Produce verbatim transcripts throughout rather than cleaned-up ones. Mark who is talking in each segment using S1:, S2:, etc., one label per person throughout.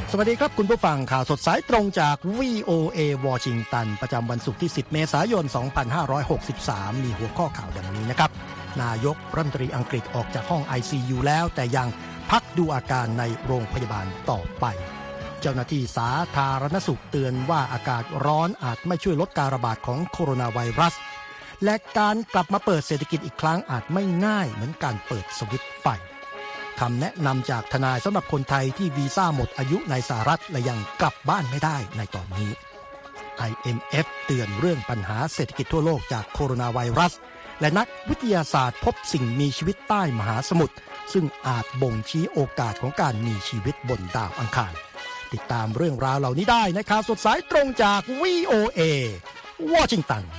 S1: สวัสดีครับคุณผู้ฟังข่าวสดสายตรงจาก วี โอ เอ วอชิงตันประจำวันศุกร์ที่สิบเมษายนสองพันห้าร้อยหกสิบสามมีหัวข้อข่าวดังนี้นะครับนายกรัฐมนตรีอังกฤษออกจากห้อง ไอ ซี ยู แล้วแต่ยังพักดูอาการในโรงพยาบาลต่อไปเจ้าหน้าที่สาธารณสุขเตือนว่าอากาศร้อนอาจไม่ช่วยลดการระบาดของโคโรนาไวรัสและการกลับมาเปิดเศรษฐกิจอีกครั้งอาจไม่ง่ายเหมือนการเปิดสวิตช์ไฟคำแนะนำจากทนายสำหรับคนไทยที่วีซ่าหมดอายุในสหรัฐและยังกลับบ้านไม่ได้ในตอนนี้ ไอ เอ็ม เอฟ เตือนเรื่องปัญหาเศรษฐกิจทั่วโลกจากโคโรนาไวรัสและนักวิทยาศาสตร์พบสิ่งมีชีวิตใต้มหาสมุทรซึ่งอาจบ่งชี้โอกาสของการมีชีวิตบนดาวอังคารติดตามเรื่องราวเหล่านี้ได้ในข่าวสดสายตรงจาก วี โอ เอ วอชิงตัน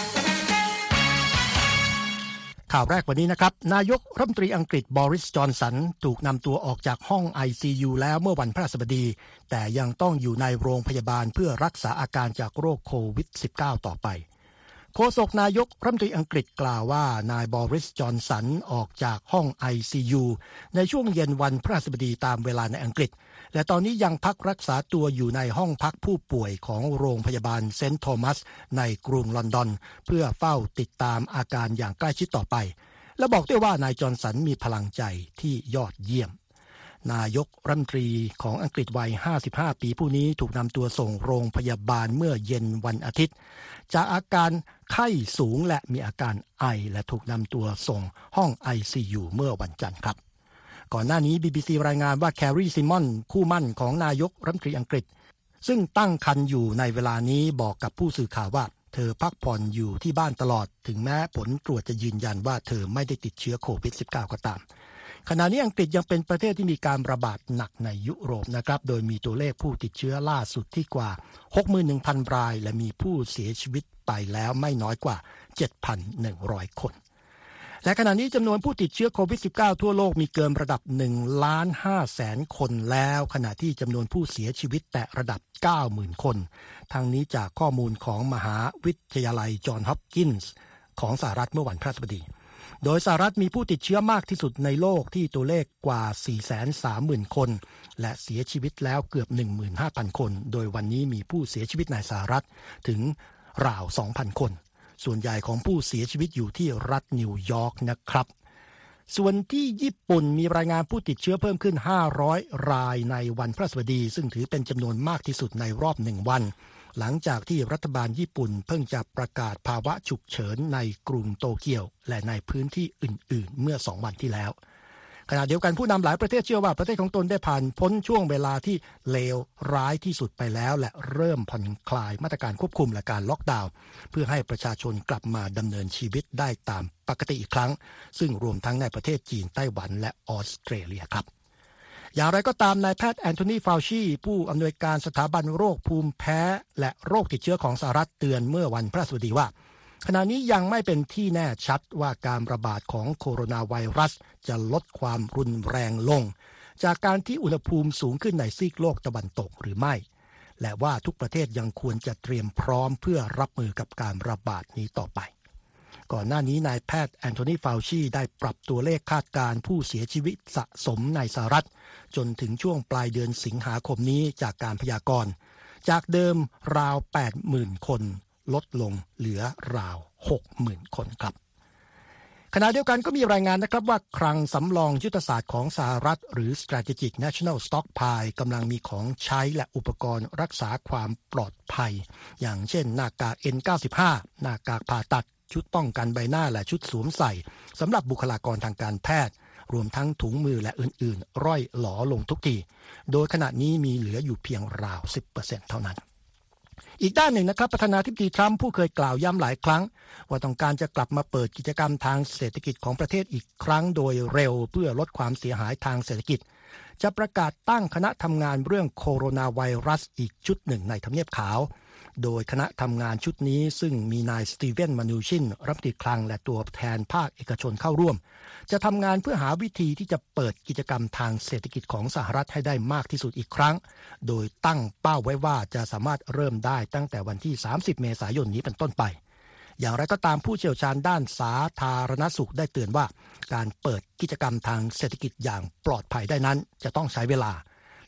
S1: ข่าวแรกวันนี้นะครับนายกรัฐมนตรีอังกฤษบอริสจอนสันถูกนำตัวออกจากห้อง ไอ ซี ยู แล้วเมื่อวันพฤหัสบดีแต่ยังต้องอยู่ในโรงพยาบาลเพื่อรักษาอาการจากโรคโควิด สิบเก้า ต่อไปโฆษกนายกรัฐมนตรีอังกฤษกล่าวว่านายบอริสจอนสันออกจากห้อง ไอ ซี ยู ในช่วงเย็นวันพฤหัสบดีตามเวลาในอังกฤษและตอนนี้ยังพักรักษาตัวอยู่ในห้องพักผู้ป่วยของโรงพยาบาลเซนต์โทมัสในกรุงลอนดอนเพื่อเฝ้าติดตามอาการอย่างใกล้ชิดต่อไปและบอกด้วยว่านายจอห์นสันมีพลังใจที่ยอดเยี่ยมนายกรัฐมนตรีของอังกฤษวัยห้าสิบห้าปีผู้นี้ถูกนำตัวส่งโรงพยาบาลเมื่อเย็นวันอาทิตย์จากอาการไข้สูงและมีอาการไอและถูกนำตัวส่งห้อง ไอ ซี ยู เมื่อวันจันทร์ครับก่อนหน้านี้ บี บี ซี รายงานว่าแครีซิมอนคู่มั่นของนายกรัฐมนตรีอังกฤษซึ่งตั้งครรภ์อยู่ในเวลานี้บอกกับผู้สื่อข่าวว่าเธอพักผ่อนอยู่ที่บ้านตลอดถึงแม้ผลตรวจจะยืนยันว่าเธอไม่ได้ติดเชื้อโควิด สิบเก้า ก็ตามขณะนี้อังกฤษยังเป็นประเทศที่มีการระบาดหนักในยุโรปนะครับโดยมีตัวเลขผู้ติดเชื้อล่าสุดที่กว่า หกหมื่นหนึ่งพัน รายและมีผู้เสียชีวิตไปแล้วไม่น้อยกว่า เจ็ดพันหนึ่งร้อย คนและขณะนี้จำนวนผู้ติดเชื้อโควิด สิบเก้า ทั่วโลกมีเกินระดับ หนึ่งล้านห้าแสน คนแล้วขณะที่จำนวนผู้เสียชีวิตแตะระดับ เก้าหมื่น คนทางนี้จากข้อมูลของมหาวิทยาลัยจอห์นฮอปกินส์ของสหรัฐเมื่อวันพฤหัสบดีโดยสหรัฐมีผู้ติดเชื้อมากที่สุดในโลกที่ตัวเลขกว่า สี่แสนสามหมื่น คนและเสียชีวิตแล้วเกือบ หนึ่งหมื่นห้าพัน คนโดยวันนี้มีผู้เสียชีวิตในสหรัฐถึงราว สองพัน คนส่วนใหญ่ของผู้เสียชีวิตอยู่ที่รัฐนิวยอร์กนะครับส่วนที่ญี่ปุ่นมีรายงานผู้ติดเชื้อเพิ่มขึ้นห้าร้อยรายในวันพฤหัสบดีซึ่งถือเป็นจำนวนมากที่สุดในรอบหนึ่งวันหลังจากที่รัฐบาลญี่ปุ่นเพิ่งจะประกาศภาวะฉุกเฉินในกรุงโตเกียวและในพื้นที่อื่นๆเมื่อสองวันที่แล้วขณะเดียวกันผู้นำหลายประเทศเชื่อว่าประเทศของตนได้ผ่านพ้นช่วงเวลาที่เลวร้ายที่สุดไปแล้วและเริ่มผ่อนคลายมาตรการควบคุมและการล็อกดาวน์เพื่อให้ประชาชนกลับมาดำเนินชีวิตได้ตามปกติอีกครั้งซึ่งรวมทั้งในประเทศจีนไต้หวันและออสเตรเลียครับอย่างไรก็ตามนายแพทย์แอนโทนีฟาวชีผู้อำนวยการสถาบันโรคภูมิแพ้และโรคติดเชื้อของสหรัฐเตือนเมื่อวันพฤหัสบดีว่าขณะนี้ยังไม่เป็นที่แน่ชัดว่าการระบาดของโคโรนาไวรัสจะลดความรุนแรงลงจากการที่อุณหภูมิสูงขึ้นในซีกโลกตะวันตกหรือไม่และว่าทุกประเทศยังควรจะเตรียมพร้อมเพื่อรับมือกับการระบาดนี้ต่อไปก่อนหน้านี้นายแพทย์แอนโทนีฟาวชีได้ปรับตัวเลขคาดการณ์ผู้เสียชีวิตสะสมในสหรัฐจนถึงช่วงปลายเดือนสิงหาคมนี้จากการพยากรณ์จากเดิมราว แปดหมื่น คนลดลงเหลือราว หกหมื่น คนครับขณะเดียวกันก็มีรายงานนะครับว่าคลังสำรองยุทธศาสตร์ของสหรัฐหรือ Strategic National Stockpile กำลังมีของใช้และอุปกรณ์รักษาความปลอดภัยอย่างเช่นหน้ากาก เอ็น เก้าสิบห้า หน้ากากผ่าตัดชุดป้องกันใบหน้าและชุดสวมใส่สำหรับบุคลากรทางการแพทย์รวมทั้งถุงมือและอื่นๆร่อยหลอลงทุกทีโดยขณะนี้มีเหลืออยู่เพียงราว สิบเปอร์เซ็นต์ เท่านั้นอีกด้านหนึ่งนะครับประธานาธิบดีทรัมป์ผู้เคยกล่าวย้ำหลายครั้งว่าต้องการจะกลับมาเปิดกิจกรรมทางเศรษฐกิจของประเทศอีกครั้งโดยเร็วเพื่อลดความเสียหายทางเศรษฐกิจจะประกาศตั้งคณะทำงานเรื่องโคโรนาไวรัสอีกชุดหนึ่งในทำเนียบขาวโดยคณะทำงานชุดนี้ซึ่งมีนายสตีเวนมานูชินรัฐมนตรีคลังและตัวแทนภาคเอกชนเข้าร่วมจะทำงานเพื่อหาวิธีที่จะเปิดกิจกรรมทางเศรษฐกิจของสหรัฐให้ได้มากที่สุดอีกครั้งโดยตั้งเป้าไว้ว่าจะสามารถเริ่มได้ตั้งแต่วันที่สามสิบเมษายนนี้เป็นต้นไปอย่างไรก็ตามผู้เชี่ยวชาญด้านสาธารณสุขได้เตือนว่าการเปิดกิจกรรมทางเศรษฐกิจอย่างปลอดภัยได้นั้นจะต้องใช้เวลา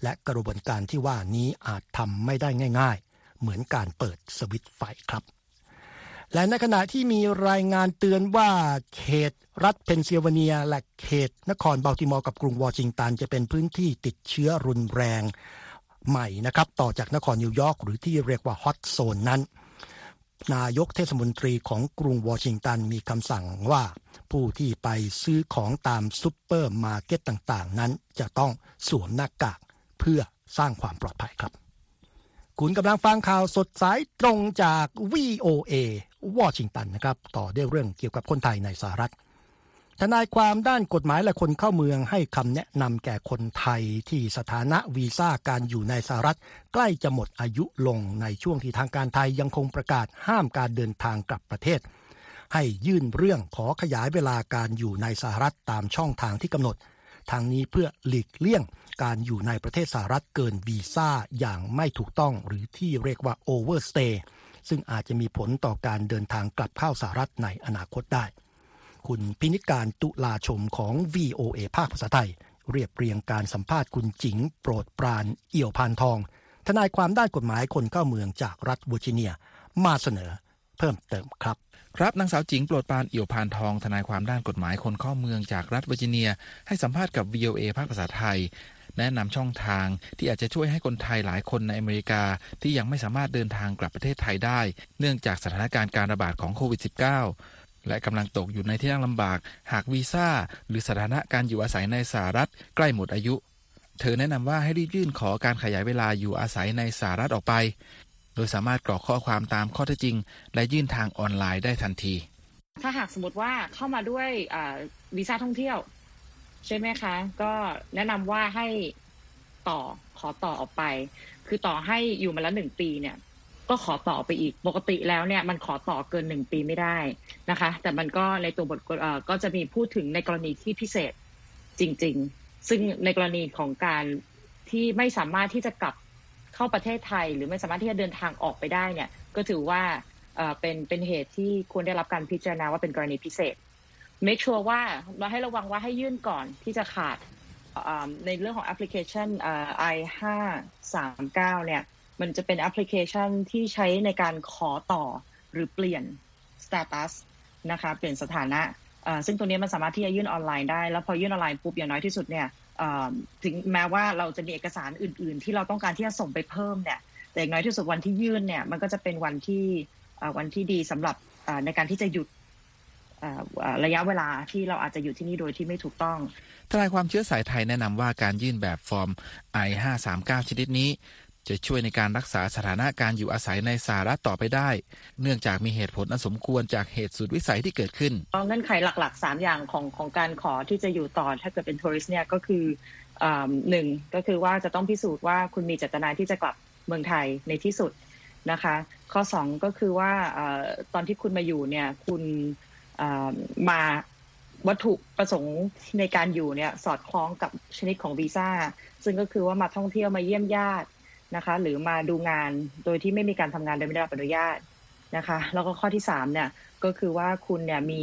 S1: และกระบวนการที่ว่านี้อาจทำไม่ได้ง่ายๆเหมือนการเปิดสวิตช์ไฟครับและในขณะที่มีรายงานเตือนว่าเขตรัฐเพนซิลเวเนียและเขตนครบัลติมอร์กับกรุงวอชิงตันจะเป็นพื้นที่ติดเชื้อรุนแรงใหม่นะครับต่อจากนครนิวยอร์กหรือที่เรียกว่าฮอตโซนนั้นนายกเทศมนตรีของกรุงวอชิงตันมีคำสั่งว่าผู้ที่ไปซื้อของตามซุปเปอร์มาร์เก็ตต่างๆนั้นจะต้องสวมหน้ากากเพื่อสร้างความปลอดภัยครับคุณกำลังฟังข่าวสดสายตรงจาก วี โอ เอ วอชิงตันนะครับต่อด้วยเรื่องเกี่ยวกับคนไทยในสหรัฐทนายความด้านกฎหมายและคนเข้าเมืองให้คำแนะนำแก่คนไทยที่สถานะวีซ่าการอยู่ในสหรัฐใกล้จะหมดอายุลงในช่วงที่ทางการไทยยังคงประกาศห้ามการเดินทางกลับประเทศให้ยื่นเรื่องขอขยายเวลาการอยู่ในสหรัฐตามช่องทางที่กำหนดทางนี้เพื่อหลีกเลี่ยงการอยู่ในประเทศสหรัฐเกินวีซ่าอย่างไม่ถูกต้องหรือที่เรียกว่า overstay ซึ่งอาจจะมีผลต่อการเดินทางกลับเข้าสหรัฐในอนาคตได้คุณพินิจการตุลาชมของ วี โอ เอ ภาคภาษาไทยเรียบเรียงการสัมภาษณ์คุณจิงโปรดปรานเอี่ยวพานทองทนายความด้านกฎหมายคนเข้าเมืองจากรัฐเวอร์จิเนียมาเสนอเพิ่มเติมครับ
S2: ครับนางสาวจิงโปรดปรานเอี่ยวพานทองทนายความด้านกฎหมายคนเข้าเมืองจากรัฐเวอร์จิเนียให้สัมภาษณ์กับ วี โอ เอ ภาคภาษาไทยแนะนำช่องทางที่อาจจะช่วยให้คนไทยหลายคนในอเมริกาที่ยังไม่สามารถเดินทางกลับประเทศไทยได้เนื่องจากสถานการณ์การระบาดของโควิด สิบเก้า และกำลังตกอยู่ในที่นั่งลำบากหากวีซ่าหรือสถานะการอยู่อาศัยในสหรัฐใกล้หมดอายุเธอแนะนำว่าให้รีบยื่นขอการขยายเวลาอยู่อาศัยในสหรัฐออกไปโดยสามารถกรอกข้อความตามข้อเท็จจริงและยื่นทางออนไลน์ได้ทันที
S3: ถ้าหากสมมติว่าเข้ามาด้วยวีซ่าท่องเที่ยวใช่ไหมคะก็แนะนำว่าให้ต่อขอต่อออกไปคือต่อให้อยู่มาแล้วหนึ่งปีเนี่ยก็ขอต่อไปอีกปกติแล้วเนี่ยมันขอต่อเกินหนึ่งปีไม่ได้นะคะแต่มันก็ในตัวบทก็จะมีพูดถึงในกรณีที่พิเศษจริงๆซึ่งในกรณีของการที่ไม่สามารถที่จะกลับเข้าประเทศไทยหรือไม่สามารถที่จะเดินทางออกไปได้เนี่ยก็ถือว่าเป็นเป็นเหตุที่ควรได้รับการพิจารณาว่าเป็นกรณีพิเศษ make sure ว่าเราให้ระวังว่าให้ยื่นก่อนที่จะขาดในเรื่องของแอปพลิเคชัน ไอ ห้าสามเก้า เนี่ยมันจะเป็นแอปพลิเคชันที่ใช้ในการขอต่อหรือเปลี่ยน status นะคะเปลี่ยนสถานะซึ่งตัวนี้มันสามารถที่จะยื่นออนไลน์ได้แล้วพอยื่นออนไลน์ปุ๊บอย่างน้อยที่สุดเนี่ยถึงแม้ว่าเราจะมีเอกสารอื่นๆที่เราต้องการที่จะส่งไปเพิ่มเนี่ยแต่อย่างน้อยที่สุดวันที่ยื่นเนี่ยมันก็จะเป็นวันที่วันที่ดีสำหรับในการที่จะหยุดระยะเวลาที่เราอาจจะอยู่ที่นี่โดยที่ไม่ถูกต้อง
S2: ทนายความเชื้อสายไทยแนะนำว่าการยื่นแบบฟอร์ม ไอ ห้าสามเก้า ชนิดนี้จะช่วยในการรักษาสถานะการอยู่อาศัยในสหรัฐต่อไปได้เนื่องจากมีเหตุผลอันสมควรจากเหตุสุดวิสัยที่เกิดขึ้น
S3: เงื่อนไขหลักๆสามอย่างของของการขอที่จะอยู่ต่อถ้าเกิดเป็นทัวริสต์เนี่ยก็คือหนึ่งก็คือว่าจะต้องพิสูจน์ว่าคุณมีเจตนาที่จะกลับเมืองไทยในที่สุดนะคะข้อสองก็คือว่าตอนที่คุณมาอยู่เนี่ยคุณมาวัตถุประสงค์ในการอยู่เนี่ยสอดคล้องกับชนิดของวีซ่าซึ่งก็คือว่ามาท่องเที่ยวมาเยี่ยมญาตินะคะหรือมาดูงานโดยที่ไม่มีการทำงานโดยไม่ได้รับอนุญาตนะคะแล้วก็ข้อที่สามเนี่ยก็คือว่าคุณเนี่ยมี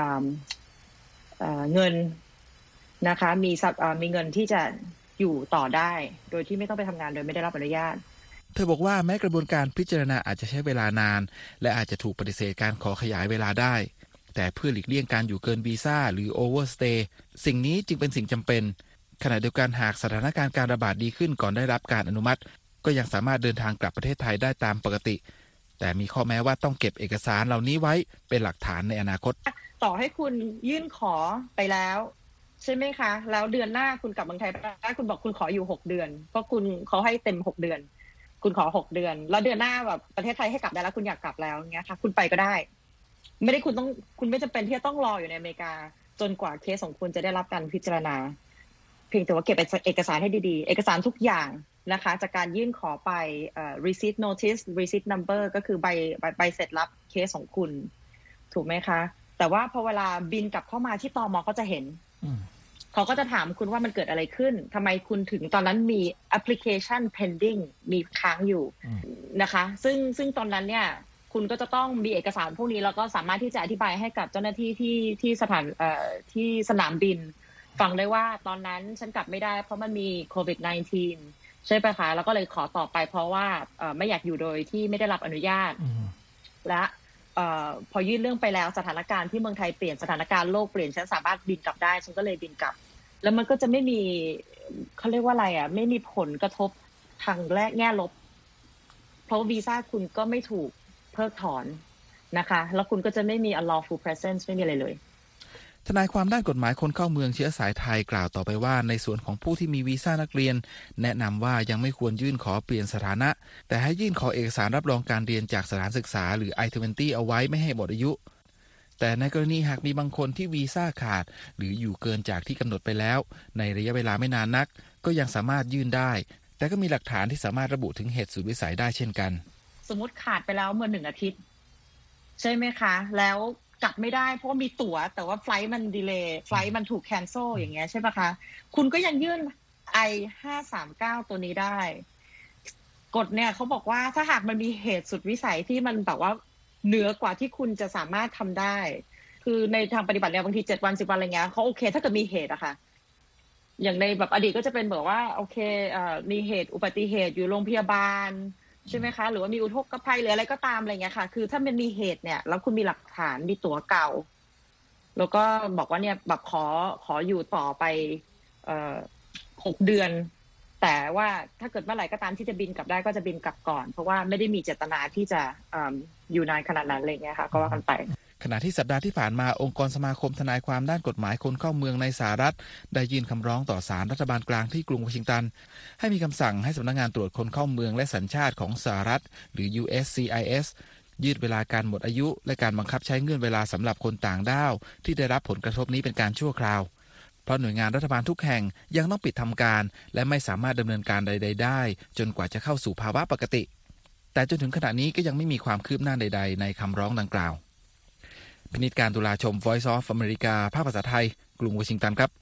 S3: เงินนะคะมีมีเงินที่จะอยู่ต่อได้โดยที่ไม่ต้องไปทำงานโดยไม่ได้รับอนุญาต
S2: เธอบอกว่าแม้กระบวนการพิจารณาอาจจะใช้เวลานานและอาจจะถูกปฏิเสธการขอขยายเวลาได้แต่เพื่อหลีกเลี่ยงการอยู่เกินวีซ่าหรือ overstay สิ่งนี้จึงเป็นสิ่งจำเป็นขณะเดียวกันหากสถานการณ์การระบาดดีขึ้นก่อนได้รับการอนุมัติก็ยังสามารถเดินทางกลับประเทศไทยได้ตามปกติแต่มีข้อแม้ว่าต้องเก็บเอกสารเหล่านี้ไว้เป็นหลักฐานในอนาคต
S3: ต่อให้คุณยื่นขอไปแล้วใช่ไหมคะแล้วเดือนหน้าคุณกลับเมืองไทยได้คุณบอกคุณขออยู่หกเดือนเพราะคุณเขาให้เต็มหกเดือนคุณขอหกเดือนแล้วเดือนหน้าแบบประเทศไทยให้กลับได้แล้วคุณอยากกลับแล้วเงี้ยค่ะคุณไปก็ได้ไม่ได้คุณต้องคุณไม่จำเป็นที่จะต้องรออยู่ในอเมริกาจนกว่าเคสของคุณจะได้รับการพิจารณาเพียงแต่ว่าเก็บเอกสารให้ดีๆเอกสารทุกอย่างนะคะจากการยื่นขอไป receipt notice receipt number ก็คือใบใบเสร็จรับเคสของคุณถูกไหมคะแต่ว่าพอเวลาบินกลับเข้ามาที่ตม.ก็จะเห็นเขาก็จะถามคุณว่ามันเกิดอะไรขึ้นทำไมคุณถึงตอนนั้นมี application pending มีค้างอยู่นะคะซึ่งซึ่งตอนนั้นเนี่ยคุณก็จะต้องมีเอกสารพวกนี้แล้วก็สามารถที่จะอธิบายให้กับเจ้าหน้าที่ที่ที่สถานเอ่อที่สนามบินฟังได้ว่าตอนนั้นฉันกลับไม่ได้เพราะมันมีโควิด สิบเก้าใช่ปะคะแล้วก็เลยขอต่อไปเพราะว่าไม่อยากอยู่โดยที่ไม่ได้รับอนุญาตและพอยื่นเรื่องไปแล้วสถานการณ์ที่เมืองไทยเปลี่ยนสถานการณ์โลกเปลี่ยนฉันสามารถบินกลับได้ฉันก็เลยบินกลับแล้วมันก็จะไม่มีเขาเรียกว่าอะไรอ่ะไม่มีผลกระทบทางแรกแง่ลบเพราะวีซ่าคุณก็ไม่ถูกเพิกถอนนะคะแล้วคุณก็จะไม่มี unlawful presence ไม่มีอะไรเลย
S2: ทนายความด้านกฎหมายคนเข้าเมืองเชื้อสายไทยกล่าวต่อไปว่าในส่วนของผู้ที่มีวีซ่านักเรียนแนะนำว่ายังไม่ควรยื่นขอเปลี่ยนสถานะแต่ให้ยื่นขอเอกสารรับรองการเรียนจากสถานศึกษาหรือ ไอ ยี่สิบ เอาไว้ไม่ให้หมดอายุแต่ในกรณีหากมีบางคนที่วีซ่าขาดหรืออยู่เกินจากที่กำหนดไปแล้วในระยะเวลาไม่นานนักก็ยังสามารถยื่นได้แต่ก็มีหลักฐานที่สามารถระบุถึงเหตุสุดวิสัยได้เช่นกัน
S3: สมมติขาดไปแล้วเมื่อหนึ่งอาทิตย์ใช่ไหมคะแล้วกลับไม่ได้เพราะว่ามีตั๋วแต่ว่าไฟล์มันดีเลย์ไฟล์มันถูกแคนเซิลอย่างเงี้ยใช่ปะคะคุณก็ยังยื่น ไอ ห้าสามเก้า ตัวนี้ได้กฎเนี่ยเขาบอกว่าถ้าหากมันมีเหตุสุดวิสัยที่มันแบบว่าเหนือกว่าที่คุณจะสามารถทำได้คือในทางปฏิบัติเนี่ยบางทีเจ็ดวันสิบวันอะไรเงี้ยเขาโอเคถ้าเกิดมีเหตุอะค่ะอย่างในแบบอดีตก็จะเป็นแบบว่าโอเคเอ่อมีเหตุอุบัติเหตุอยู่โรงพยาบาลใช่ไหมคะหรือว่ามีอุทกภัยหรืออะไรก็ตามอะไรเงี้ยค่ะคือถ้ามันมีเหตุเนี่ยแล้วคุณมีหลักฐานมีตั๋วเก่าแล้วก็บอกว่าเนี่ยแบบขอขออยู่ต่อไปเอ่อหกเดือนแต่ว่าถ้าเกิดเมื่อไหร่ก็ตามที่จะบินกลับได้ก็จะบินกลับก่อนเพราะว่าไม่ได้มีเจตนาที่จะอยู่นานขนาดนั้นอะไรเงี้ยค่ะก็ว่ากันไป
S2: ขณะที่สัปดาห์ที่ผ่านมาองค์กรสมาคมทนายความด้านกฎหมายคนเข้าเมืองในสหรัฐได้ยื่นคำร้องต่อศาลรัฐบาลกลางที่กรุงวอชิงตันให้มีคำสั่งให้สำนักงานตรวจคนเข้าเมืองและสัญชาติของสหรัฐหรือ ยู เอส ซี ไอ เอส ยืดเวลาการหมดอายุและการบังคับใช้เงื่อนเวลาสำหรับคนต่างด้าวที่ได้รับผลกระทบนี้เป็นการชั่วคราวเพราะหน่วยงานรัฐบาลทุกแห่งยังต้องปิดทำการและไม่สามารถดำเนินการใดๆได้จนกว่าจะเข้าสู่ภาวะปกติแต่จนถึงขณะนี้ก็ยังไม่มีความคืบหน้าใดๆในคำร้องดังกล่าวพินิจการตุลาชม Voice of America ภาคภาษาไทยกรุงวอชิงตันครับ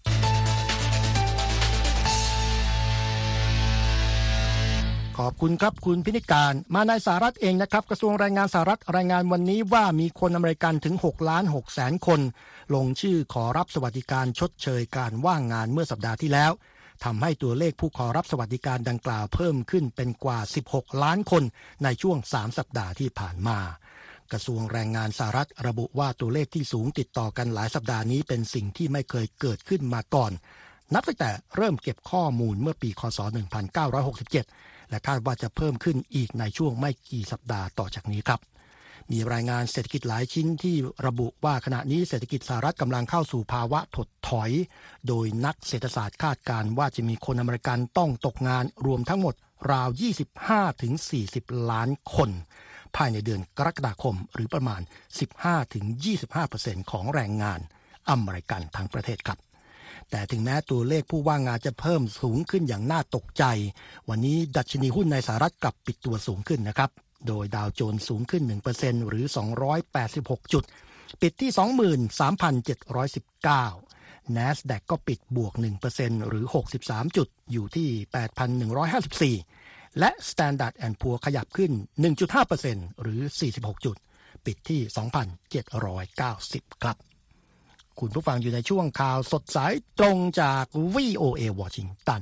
S1: ขอบคุณครับคุณพินิจการมาในสหรัฐเองนะครับกระทรวงแรงงานสหรัฐรายงานวันนี้ว่ามีคนอเมริกันถึงหกล้านหกแสนคนลงชื่อขอรับสวัสดิการชดเชยการว่างงานเมื่อสัปดาห์ที่แล้วทำให้ตัวเลขผู้ขอรับสวัสดิการดังกล่าวเพิ่มขึ้นเป็นกว่าสิบหกล้านคนในช่วงสามสัปดาห์ที่ผ่านมากระทรวงแรงงานสหรัฐระบุว่าตัวเลขที่สูงติดต่อกันหลายสัปดาห์นี้เป็นสิ่งที่ไม่เคยเกิดขึ้นมาก่อนนับตั้งแต่เริ่มเก็บข้อมูลเมื่อปีคศหนึ่งพันเก้าร้อยหกสิบเจ็ดและคาดว่าจะเพิ่มขึ้นอีกในช่วงไม่กี่สัปดาห์ต่อจากนี้ครับมีรายงานเศรษฐกิจหลายชิ้นที่ระบุว่าขณะนี้เศรษฐกิจสหรัฐกำลังเข้าสู่ภาวะถดถอยโดยนักเศรษฐศาสตร์คาดการณ์ว่าจะมีคนอเมริกันต้องตกงานรวมทั้งหมดราว ยี่สิบห้าถึงสี่สิบ ล้านคนภายในเดือนกรกฎาคมหรือประมาณ สิบห้าถึงยี่สิบห้าเปอร์เซ็นต์ ของแรงงานอเมริกันทั้งประเทศครับแต่ถึงแม้ตัวเลขผู้ว่างงานจะเพิ่มสูงขึ้นอย่างน่าตกใจวันนี้ดัชนีหุ้นในสหรัฐกลับปิดตัวสูงขึ้นนะครับโดยดาวโจนส์สูงขึ้น หนึ่งเปอร์เซ็นต์ หรือสองร้อยแปดสิบหกจุดปิดที่ สองหมื่นสามพันเจ็ดร้อยสิบเก้า NASDAQ ก็ปิดบวก หนึ่งเปอร์เซ็นต์ หรือหกสิบสามจุดอยู่ที่ แปดพันหนึ่งร้อยห้าสิบสี่ และ Standard แอนด์ Poor's ขยับขึ้น หนึ่งจุดห้าเปอร์เซ็นต์ หรือสี่สิบหกจุดปิดที่ สองพันเจ็ดร้อยเก้าสิบ ครับคุณผู้ฟังอยู่ในช่วงข่าวสดสายตรงจาก วี โอ เอ Washington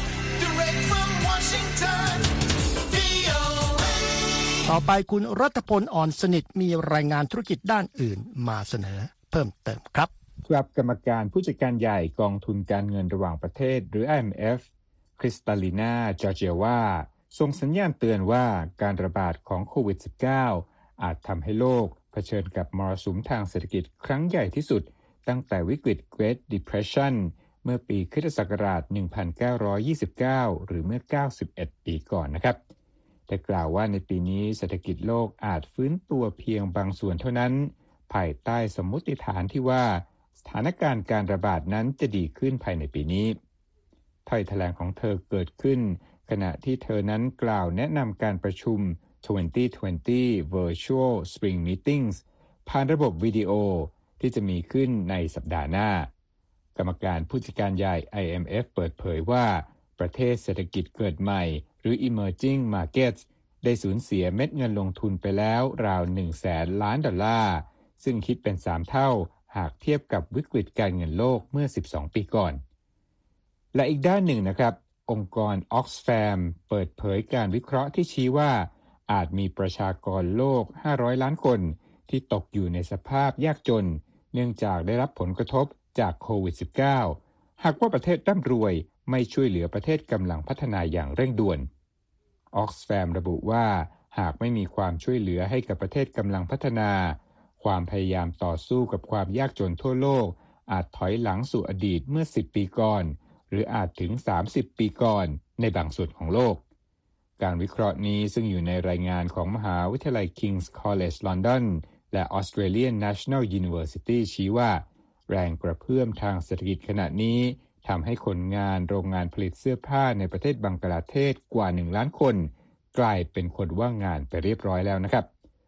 S1: ต่อไปคุณรัตพล อ่อนสนิทมีรายงานธุรกิจด้านอื่นมาเสนอเพิ่มเติมครับ
S4: ครับกรรมการผู้จัดการใหญ่กองทุนการเงินระหว่างประเทศหรือ ไอ เอ็ม เอฟ คริสตาลินาจอร์เจียว่าส่งสัญญาณเตือนว่าการระบาดของโควิด สิบเก้า อาจทำให้โลกเผชิญกับมรสุมทางเศรษฐกิจครั้งใหญ่ที่สุดตั้งแต่วิกฤต Great Depression เมื่อปีคริสตศักราช หนึ่งพันเก้าร้อยยี่สิบเก้า หรือเมื่อ เก้าสิบเอ็ด ปีก่อนนะครับแต่กล่าวว่าในปีนี้เศรษฐกิจโลกอาจฟื้นตัวเพียงบางส่วนเท่านั้นภายใต้สมมติฐานที่ว่าสถานการณ์การระบาดนั้นจะดีขึ้นภายในปีนี้ถ้อยแถลงของเธอเกิดขึ้นขณะที่เธอนั้นกล่าวแนะนำการประชุม สองพันยี่สิบ Virtual Spring Meetings ผ่านระบบวิดีโอที่จะมีขึ้นในสัปดาห์หน้ากรรมการผู้จัดการใหญ่ ไอ เอ็ม เอฟ เปิดเผยว่าประเทศเศรษฐกิจเกิดใหม่หรือ Emerging Markets ได้สูญเสียเม็ดเงินลงทุนไปแล้วราว หนึ่งแสน ล้านดอลลาร์ซึ่งคิดเป็นสามเท่าหากเทียบกับวิกฤตการเงินโลกเมื่อสิบสองปีก่อนและอีกด้านหนึ่งนะครับองค์กร Oxfam เปิดเผยการวิเคราะห์ที่ชี้ว่าอาจมีประชากรโลกห้าร้อยล้านคนที่ตกอยู่ในสภาพยากจนเนื่องจากได้รับผลกระทบจากโควิด สิบเก้า หากว่าประเทศร่ำรวยไม่ช่วยเหลือประเทศกำลังพัฒนาอย่างเร่งด่วน Oxfam ระบุว่าหากไม่มีความช่วยเหลือให้กับประเทศกำลังพัฒนาความพยายามต่อสู้กับความยากจนทั่วโลกอาจถอยหลังสู่อดีตเมื่อสิบปีก่อนหรืออาจถึงสามสิบปีก่อนในบางส่วนของโลกการวิเคราะห์นี้ซึ่งอยู่ในรายงานของมหาวิทยาลัย King's College London และ Australian National University ชี้ว่าแรงกระเพื่อมทางเศรษฐกิจขณะนี้ทำให้คนงานโรงงานผลิตเสื้อผ้าในประเทศบังกลาเทศกว่าหนึ่งล้านคนกลายเป็นคนว่างงานไปเรียบร้อยแล้วนะครับ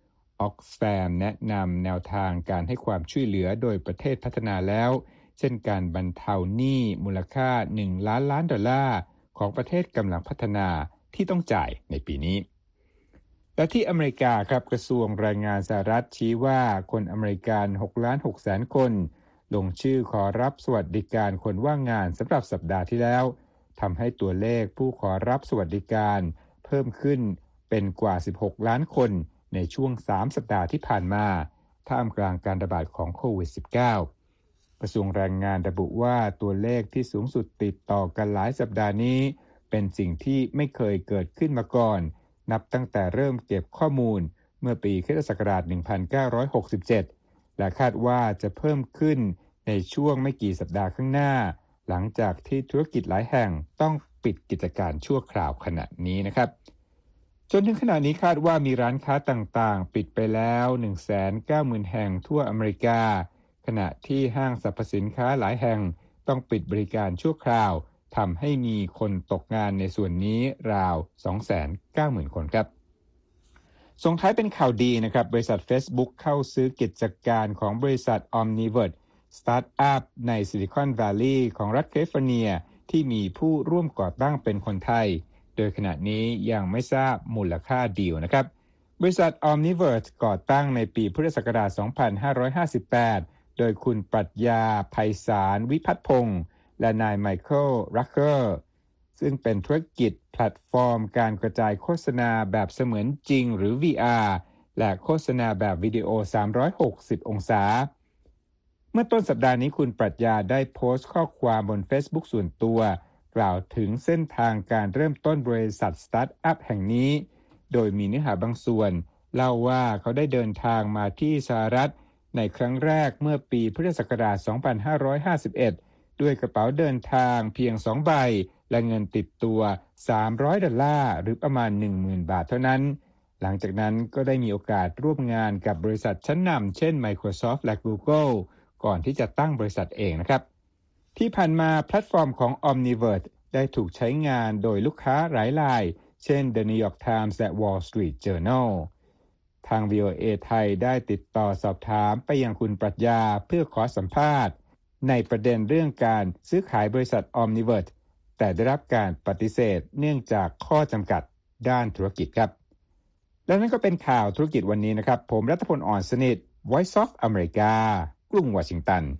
S4: Oxfam แนะนำแนวทางการให้ความช่วยเหลือโดยประเทศพัฒนาแล้วเช่นการบรรเทาหนี้มูลค่าหนึ่งล้านล้านดอลลาร์ของประเทศกำลังพัฒนาที่ต้องจ่ายในปีนี้และที่อเมริกาครับกระทรวงแรงงานสหรัฐชี้ว่าคนอเมริกันหกล้านหกแสนคนลงชื่อขอรับสวัสดิการคนว่างงานสำหรับสัปดาห์ที่แล้วทำให้ตัวเลขผู้ขอรับสวัสดิการเพิ่มขึ้นเป็นกว่าสิบหกล้านคนในช่วงสามสัปดาห์ที่ผ่านมาท่ามกลางการระบาดของโควิด สิบเก้า กระทรวงแรงงานระบุว่าตัวเลขที่สูงสุดติดต่อกันหลายสัปดาห์นี้เป็นสิ่งที่ไม่เคยเกิดขึ้นมาก่อนนับตั้งแต่เริ่มเก็บข้อมูลเมื่อปีค.ศ. หนึ่งพันเก้าร้อยหกสิบเจ็ดและคาดว่าจะเพิ่มขึ้นในช่วงไม่กี่สัปดาห์ข้างหน้าหลังจากที่ธุรกิจหลายแห่งต้องปิดกิจการชั่วคราวขณะนี้นะครับจนถึงขณะนี้คาดว่ามีร้านค้าต่างๆปิดไปแล้ว หนึ่งแสนเก้าหมื่น แห่งทั่วอเมริกาขณะที่ห้างสรรพสินค้าหลายแห่งต้องปิดบริการชั่วคราวทำให้มีคนตกงานในส่วนนี้ราว สองแสนเก้าหมื่น คนครับส่งท้ายเป็นข่าวดีนะครับบริษัท Facebook เข้าซื้อกิจการของบริษัท Omniverse สตาร์ทอัพในซิลิคอนวัลลีย์ของรัฐแคลิฟอร์เนียที่มีผู้ร่วมก่อตั้งเป็นคนไทยโดยขณะนี้ยังไม่ทราบมูลค่าดีลนะครับบริษัท Omniverse ก่อตั้งในปีพุทธศักราช สองพันห้าร้อยห้าสิบแปด โดยคุณปรัชญาไพศาลวิพัฒน์พงษ์และนายไมเคิลรักเกอร์ซึ่งเป็นธุรกิจแพลตฟอร์มการกระจายโฆษณาแบบเสมือนจริงหรือ วี อาร์ และโฆษณาแบบวิดีโอสามร้อยหกสิบองศาเมื่อต้นสัปดาห์นี้คุณปรัชญาได้โพสต์ข้อความบน Facebook ส่วนตัวกล่าวถึงเส้นทางการเริ่มต้นบริษัทสตาร์ทอัพแห่งนี้โดยมีเนื้อหาบางส่วนเล่าว่าเขาได้เดินทางมาที่สหรัฐในครั้งแรกเมื่อปีพุทธศักราช สองพันห้าร้อยห้าสิบเอ็ด ด้วยกระเป๋าเดินทางเพียงสองใบและเงินติดตัวสามร้อยดอลลาร์หรือประมาณ หนึ่งหมื่น บาทเท่านั้นหลังจากนั้นก็ได้มีโอกาสร่วมงานกับบริษัทชั้นนำเช่น Microsoft และ Google ก่อนที่จะตั้งบริษัทเองนะครับที่ผ่านมาแพลตฟอร์มของ Omniverse ได้ถูกใช้งานโดยลูกค้าหลายรายเช่น The New York Times และ Wall Street Journal ทาง วี โอ เอ ไทยได้ติดต่อสอบถามไปยังคุณปรัชญาเพื่อขอสัมภาษณ์ในประเด็นเรื่องการซื้อขายบริษัท Omniverse แต่ได้รับการปฏิเสธเนื่องจากข้อจำกัดด้านธุรกิจครับและนั่นก็เป็นข่าวธุรกิจวันนี้นะครับผมรัตพล อ่อนสนิท Voice of America กรุงวอชิงตัน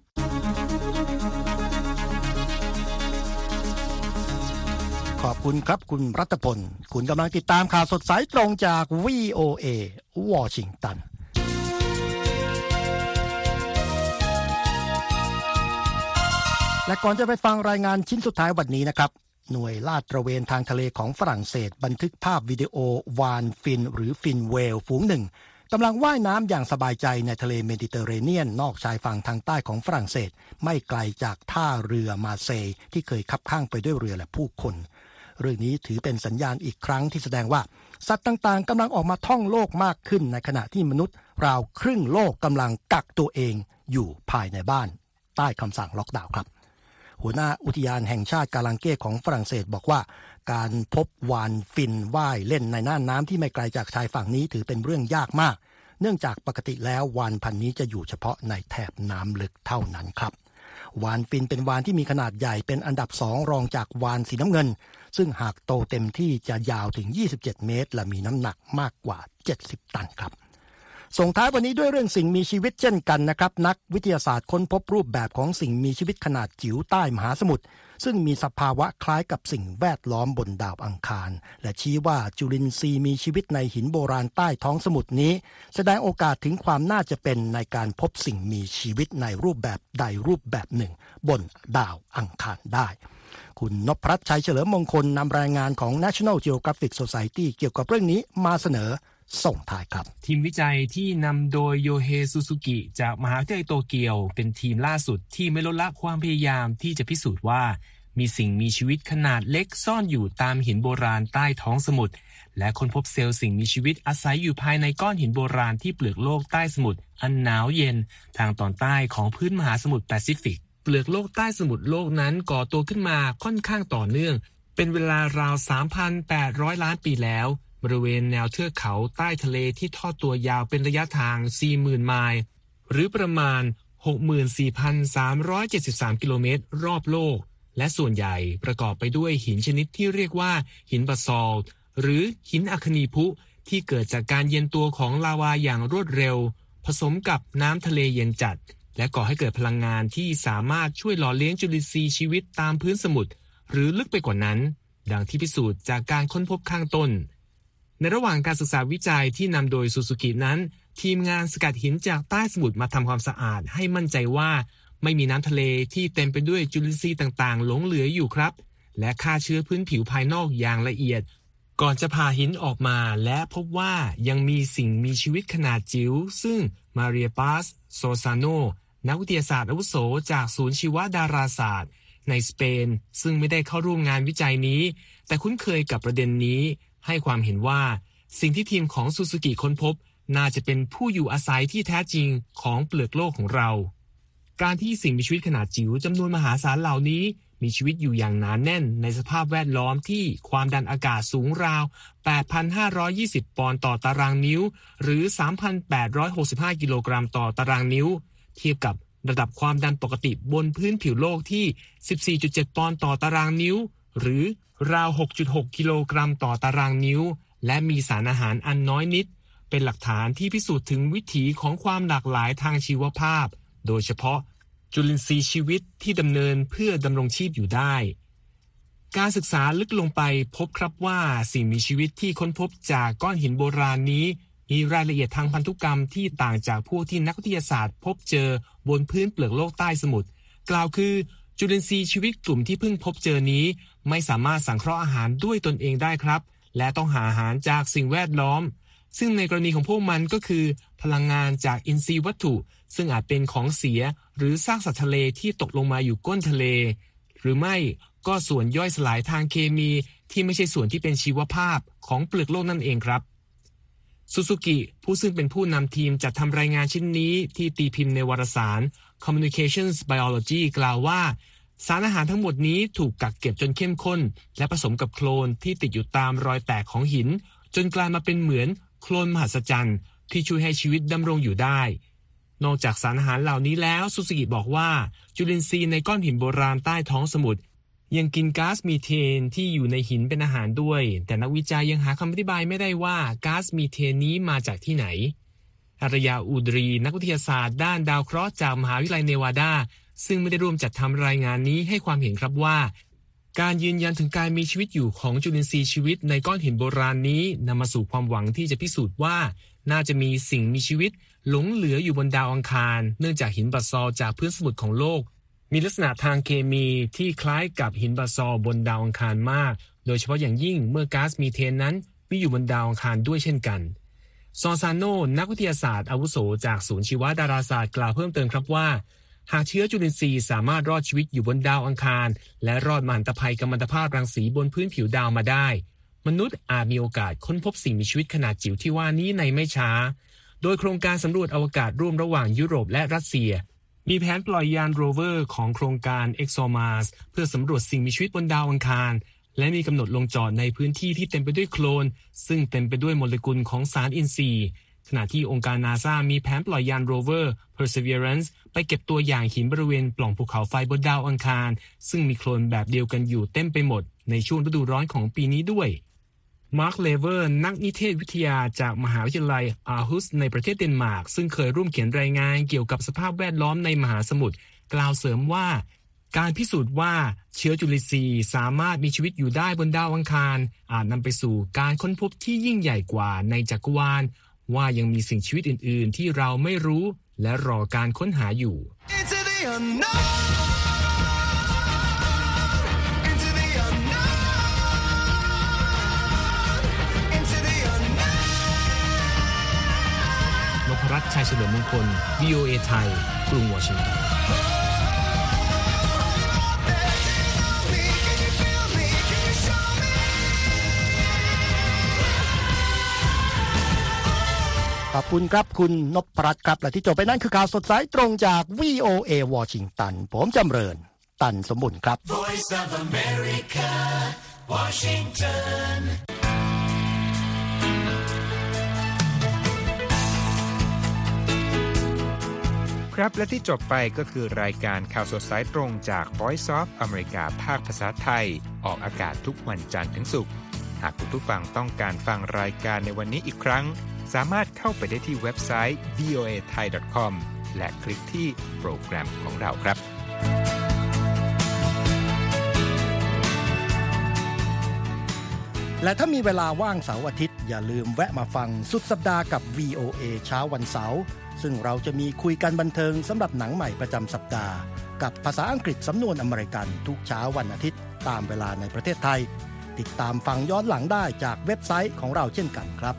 S1: ขอบคุณครับคุณรัตพลคุณกำลังติดตามข่าวสดสายตรงจาก วี โอ เอ วอชิงตันและก่อนจะไปฟังรายงานชิ้นสุดท้ายวันนี้นะครับหน่วยลาดตระเวนทางทะเลของฝรั่งเศสบันทึกภาพวิดีโอวาฬฟินหรือฟินเวลฝูงหนึ่งกำลังว่ายน้ำอย่างสบายใจในทะเลเมดิเตอร์เรเนียนนอกชายฝั่งทางใต้ของฝรั่งเศสไม่ไกลจากท่าเรือมาเซย์ที่เคยคับข้างไปด้วยเรือและผู้คนเรื่องนี้ถือเป็นสัญญาณอีกครั้งที่แสดงว่าสัตว์ต่างๆกำลังออกมาท่องโลกมากขึ้นในขณะที่มนุษย์ราวครึ่งโลกกำลังกักตัวเองอยู่ภายในบ้านใต้คำสั่งล็อกดาวน์ครับหัวหน้าอุทยานแห่งชาติกาลังเก้ของฝรั่งเศสบอกว่าการพบวาฬฟินว่ายเล่นในน่านน้ำที่ไม่ไกลจากชายฝั่งนี้ถือเป็นเรื่องยากมากเนื่องจากปกติแล้ววาฬพันธุ์นี้จะอยู่เฉพาะในแถบน้ำลึกเท่านั้นครับวาฬฟินเป็นวาฬที่มีขนาดใหญ่เป็นอันดับสองรองจากวาฬสีน้ำเงินซึ่งหากโตเต็มที่จะยาวถึงยี่สิบเจ็ดเมตรและมีน้ำหนักมากกว่าเจ็ดสิบตันครับส่งท้ายวันนี้ด้วยเรื่องสิ่งมีชีวิตเช่นกันนะครับนักวิทยาศาสตร์ค้นพบรูปแบบของสิ่งมีชีวิตขนาดจิ๋วใต้มหาสมุทรซึ่งมีสภาวะคล้ายกับสิ่งแวดล้อมบนดาวอังคารและชี้ว่าจุลินทรีย์มีชีวิตในหินโบราณใต้ท้องสมุทรนี้แสดงโอกาสถึงความน่าจะเป็นในการพบสิ่งมีชีวิตในรูปแบบใดรูปแบบหนึ่งบนดาวอังคารได้คุณนพรัตน์ชัยเฉลิมมงคลนำรายงานของ National Geographic Society เกี่ยวกับเรื่องนี้มาเสนอส่งท้ายครับ
S5: ทีมวิจัยที่นำโดยโยเฮซูซูกิจากมหาวิทยาลัยโตเกียวเป็นทีมล่าสุดที่ไม่ลดละความพยายามที่จะพิสูจน์ว่ามีสิ่งมีชีวิตขนาดเล็กซ่อนอยู่ตามหินโบราณใต้ท้องสมุทรและค้นพบเซลล์สิ่งมีชีวิตอาศัยอยู่ภายในก้อนหินโบราณที่เปลือกโลกใต้สมุทรอันหนาวเย็นทางตอนใต้ของพื้นมหาสมุทรแปซิฟิกเปลือกโลกใต้สมุทรโลกนั้นก่อตัวขึ้นมาค่อนข้างต่อเนื่องเป็นเวลาราว สามพันแปดร้อย ล้านปีแล้วบริเวณแนวเทือกเขาใต้ทะเลที่ทอดตัวยาวเป็นระยะทาง สี่หมื่น ไมล์หรือประมาณ หกหมื่นสี่พันสามร้อยเจ็ดสิบสาม กิโลเมตรรอบโลกและส่วนใหญ่ประกอบไปด้วยหินชนิดที่เรียกว่าหินบาซอลต์หรือหินอัคนีพุที่เกิดจากการเย็นตัวของลาวาอย่างรวดเร็วผสมกับน้ำทะเลเย็นจัดและก่อให้เกิดพลังงานที่สามารถช่วยหล่อเลี้ยงจุลินทรีย์ชีวิตตามพื้นสมุทรหรือลึกไปกว่านั้นดังที่พิสูจน์จากการค้นพบข้างต้นในระหว่างการศึกษาวิจัยที่นำโดยซูซูกินั้นทีมงานสกัดหินจากใต้สมุทรมาทำความสะอาดให้มั่นใจว่าไม่มีน้ำทะเลที่เต็มไปด้วยจุลินทรีย์ต่างๆหลงเหลืออยู่ครับและฆ่าเชื้อพื้นผิวภายนอกอย่างละเอียดก่อนจะผ่าหินออกมาและพบว่ายังมีสิ่งมีชีวิตขนาดจิ๋วซึ่งมาเรียปาสโซซาโนนักวิทยาศาสตร์อาวุโสจากศูนย์ชีวดาราศาสตร์ในสเปนซึ่งไม่ได้เข้าร่วมงานวิจัยนี้แต่คุ้นเคยกับประเด็นนี้ให้ความเห็นว่าสิ่งที่ทีมของซูซูกิค้นพบน่าจะเป็นผู้อยู่อาศัยที่แท้จริงของเปลือกโลกของเราการที่สิ่งมีชีวิตขนาดจิ๋วจำนวนมหาศาลเหล่านี้มีชีวิตอยู่อย่างหนาแน่นในสภาพแวดล้อมที่ความดันอากาศสูงราว แปดพันห้าร้อยยี่สิบ ปอนด์ต่อตารางนิ้วหรือ สามพันแปดร้อยหกสิบห้า กิโลกรัมต่อตารางนิ้วเทียบกับระดับความดันปกติบนพื้นผิวโลกที่ สิบสี่จุดเจ็ด ปอนด์ต่อตารางนิ้วหรือราว หกจุดหก กิโลกรัมต่อตารางนิ้วและมีสารอาหารอันน้อยนิดเป็นหลักฐานที่พิสูจน์ถึงวิถีของความหลากหลายทางชีวภาพโดยเฉพาะจุลินทรีย์ชีวิตที่ดำเนินเพื่อดำรงชีพอยู่ได้การศึกษาลึกลงไปพบครับว่าสิ่งมีชีวิตที่ค้นพบจากก้อนหินโบราณนี้มีรายละเอียดทางพันธุกรรมที่ต่างจากพวกที่นักวิทยาศาสตร์พบเจอบนพื้นเปลือกโลกใต้สมุทรกล่าวคือจุลินทรีย์ชีวิตกลุ่มที่เพิ่งพบเจอนี้ไม่สามารถสังเคราะห์อาหารด้วยตนเองได้ครับและต้องหาอาหารจากสิ่งแวดล้อมซึ่งในกรณีของพวกมันก็คือพลังงานจากอินทรีย์วัตถุซึ่งอาจเป็นของเสียหรือซากสัตว์ทะเลที่ตกลงมาอยู่ก้นทะเลหรือไม่ก็ส่วนย่อยสลายทางเคมีที่ไม่ใช่ส่วนที่เป็นชีวภาพของเปลือกโลกนั่นเองครับซูซูกิผู้ซึ่งเป็นผู้นำทีมจัดทำรายงานชิ้นนี้ที่ตีพิมพ์ในวารสาร Communications Biology กล่าวว่าสารอาหารทั้งหมดนี้ถูกกักเก็บจนเข้มข้นและผสมกับโคลนที่ติดอยู่ตามรอยแตกของหินจนกลายมาเป็นเหมือนโคลนมหัศจรรย์ที่ช่วยให้ชีวิตดำรงอยู่ได้นอกจากสารอาหารเหล่านี้แล้วซูซูกิบอกว่าจุลินทรีย์ในก้อนหินโบราณใต้ท้องสมุทรยังกินก๊าซมีเทนที่อยู่ในหินเป็นอาหารด้วยแต่นักวิจัยยังหาคำอธิบายไม่ได้ว่าก๊าซมีเทนนี้มาจากที่ไหนอารยาอูดรีนักวิทยาศาสตร์ด้านดาวเคราะห์จากมหาวิทยาลัยเนวาดาซึ่งไม่ได้ร่วมจัดทำรายงานนี้ให้ความเห็นครับว่าการยืนยันถึงการมีชีวิตอยู่ของจุลินทรีย์ชีวิตในก้อนหินโบราณนี้นำมาสู่ความหวังที่จะพิสูจน์ว่าน่าจะมีสิ่งมีชีวิตหลงเหลืออยู่บนดาวอังคารเนื่องจากหินบาซอลต์จากพื้นสมุทรของโลกมีลักษณะทางเคมีที่คล้ายกับหินบาซอลต์บนดาวอังคารมากโดยเฉพาะอย่างยิ่งเมื่อก๊าซมีเทนนั้นมีอยู่บนดาวอังคารด้วยเช่นกันซอซานโนนักวิทยาศาสตร์อาวุโสจากศูนย์ชีวดาราศาสตร์กล่าวเพิ่มเติมครับว่าหากเชื้อจุลินทรีย์สามารถรอดชีวิตอยู่บนดาวอังคารและรอดมหันตภัยกัมมันตภาพรังสีบนพื้นผิวดาวมาได้มนุษย์อาจมีโอกาสค้นพบสิ่งมีชีวิตขนาดจิ๋วที่ว่านี้ในไม่ช้าโดยโครงการสำรวจอวกาศร่วมระหว่างยุโรปและรัสเซียมีแผนปล่อยยานโรเวอร์ของโครงการ ExoMars เพื่อสำรวจสิ่งมีชีวิตบนดาวอังคารและมีกำหนดลงจอดในพื้นที่ที่เต็มไปด้วยโคลนซึ่งเต็มไปด้วยโมเลกุลของสารอินทรีย์ขณะที่องค์การ NASA มีแผนปล่อยยานโรเวอร์ Perseverance ไปเก็บตัวอย่างหินบริเวณปล่องภูเขาไฟบนดาวอังคารซึ่งมีโคลนแบบเดียวกันอยู่เต็มไปหมดในช่วงฤดูร้อนของปีนี้ด้วยมาร์คเลเวอร์นักนิเทศวิทยาจากมหาวิทยาลัยอาร์ฮุสในประเทศเดนมาร์กซึ่งเคยร่วมเขียนรายงานเกี่ยวกับสภาพแวดล้อมในมหาสมุทรกล่าวเสริมว่าการพิสูจน์ว่าเชื้อจุลินทรีย์สามารถมีชีวิตอยู่ได้บนดาวอังคารอาจนำไปสู่การค้นพบที่ยิ่งใหญ่กว่าในจักรวาลว่ายังมีสิ่งชีวิตอื่นๆที่เราไม่รู้และรอการค้นหาอยู่นพรัตน์ ชัยเฉลิมมงคล วี โอ เอ ไทยกรุงวอชิงตัน
S1: ขอบคุณครับคุณนพรัตน์ครับและที่จบไปนั่นคือข่าวสดสายตรงจาก วี โอ เอ วอชิงตันผมจำเริญตันสมบุญครับ Voice of America Washington
S4: ครับและที่จบไปก็คือรายการข่าวสดสายตรงจาก Voice of America ภาคภาษาไทยออกอากาศทุกวันจันทร์ถึงศุกร์หากคุณผู้ฟังต้องการฟังรายการในวันนี้อีกครั้งสามารถเข้าไปได้ที่เว็บไซต์ วี โอ เอ ไทย ดอท คอม และคลิกที่โปรแกรมของเราครับ
S1: และถ้ามีเวลาว่างเสาร์อาทิตย์อย่าลืมแวะมาฟังสุดสัปดาห์กับ วี โอ เอ เช้าวันเสาร์ซึ่งเราจะมีคุยกันบันเทิงสำหรับหนังใหม่ประจำสัปดาห์กับภาษาอังกฤษสำนวนอเมริกันทุกเช้าวันอาทิตย์ตามเวลาในประเทศไทยติดตามฟังย้อนหลังได้จากเว็บไซต์ของเราเช่นกันครับ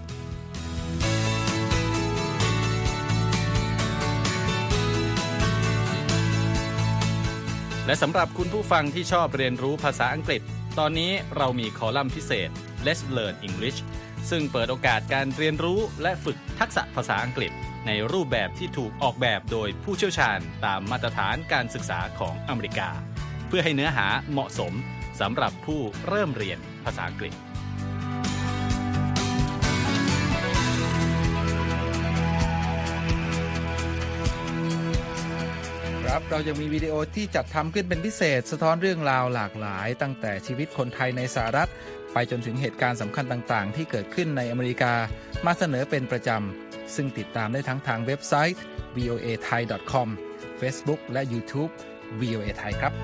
S6: และสำหรับคุณผู้ฟังที่ชอบเรียนรู้ภาษาอังกฤษตอนนี้เรามีคอลัมน์พิเศษ Let's Learn English ซึ่งเปิดโอกาสการเรียนรู้และฝึกทักษะภาษาอังกฤษในรูปแบบที่ถูกออกแบบโดยผู้เชี่ยวชาญตามมาตรฐานการศึกษาของอเมริกาเพื่อให้เนื้อหาเหมาะสมสำหรับผู้เริ่มเรียนภาษาอังกฤษ
S2: ครับเรายังมีวิดีโอที่จัดทำขึ้นเป็นพิเศษสะท้อนเรื่องราวหลากหลายตั้งแต่ชีวิตคนไทยในสหรัฐไปจนถึงเหตุการณ์สำคัญต่างๆที่เกิดขึ้นในอเมริกามาเสนอเป็นประจำซึ่งติดตามได้ทั้งทางเว็บไซต์ วี โอ เอ ไทย ดอท คอม Facebook และ YouTube วี โอ เอ ไทยครับ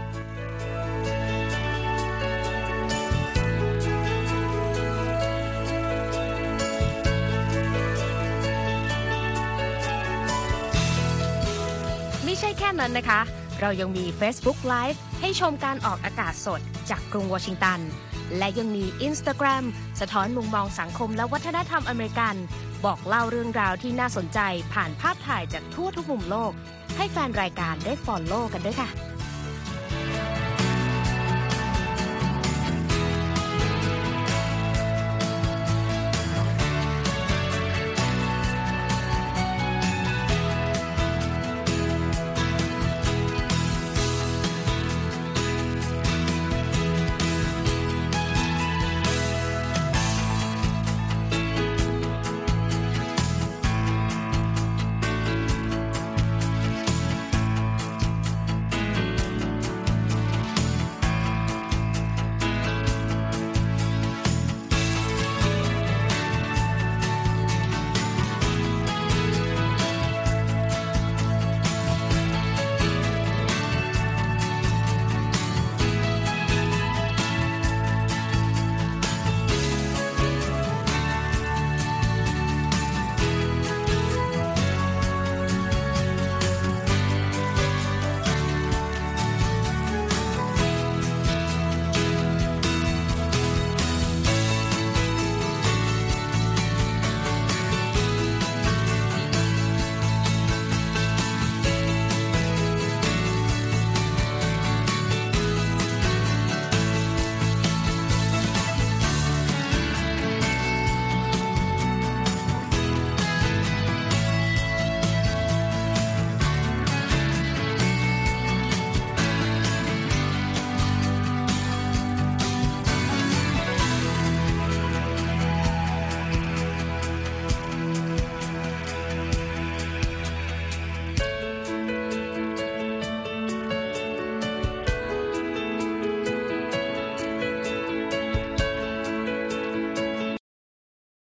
S7: ไม่ใช่แค่นั้นนะคะเรายังมี Facebook Live ให้ชมการออกอากาศสดจากกรุงวอชิงตันและยังมี Instagram สะท้อนมุมมองสังคมและวัฒนธรรมอเมริกันบอกเล่าเรื่องราวที่น่าสนใจผ่านภาพถ่ายจากทั่วทุกมุมโลกให้แฟนรายการได้ follow กันด้วยค่ะ